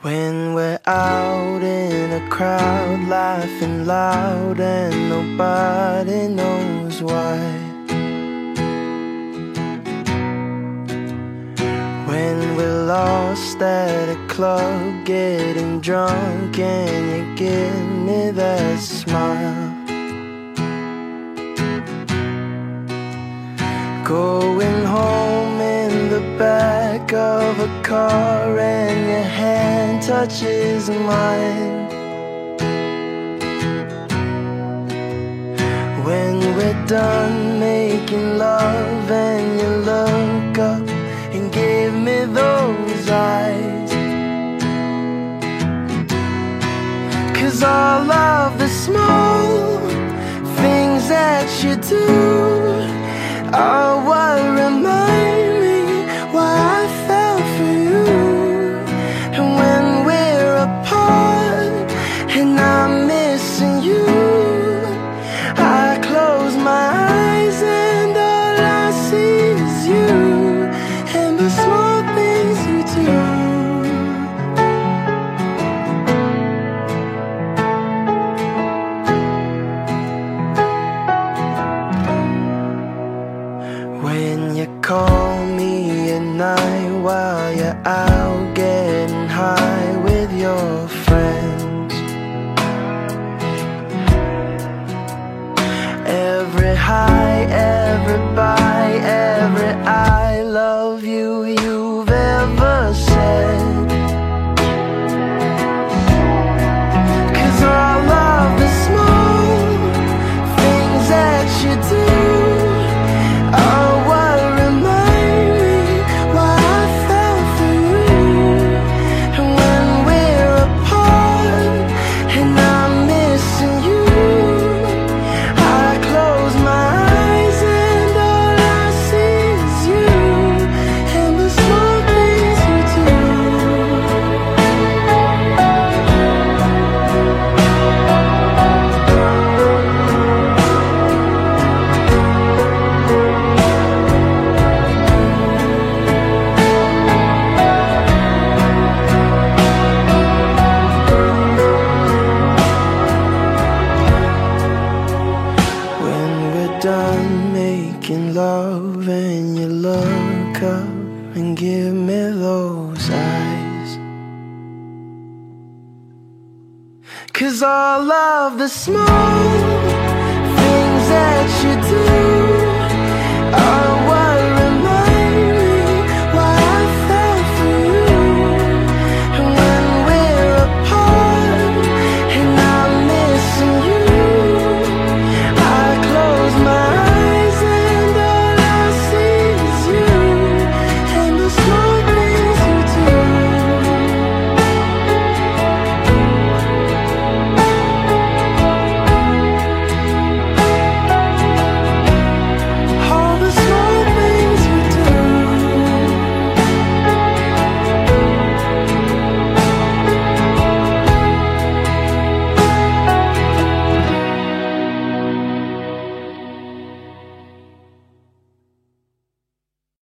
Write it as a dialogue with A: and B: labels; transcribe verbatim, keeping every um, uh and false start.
A: When we're out in a crowd, laughing loud and nobody knows why. When we're lost at a club, getting drunk and you give me that smile. Going home in the back of a car and your hand touches mine. When we're done making love and you look up and give me those eyes. 'Cause all of the small things that you do are what remind me why I fell for you. And when we're apart and I'm missing you, I close my eyes and all I see is you and the small things you do. When you call me at night while you're out getting high with your friends, every high, every bye, every I love you you've ever said. 'Cause all of the small things that you do are what remind me why I fell for you. And when we're apart and I'm missing you, I close my eyes and all I see is you and the small things you do. When we're done making love and you look up and give me those eyes. 'Cause all of the small things that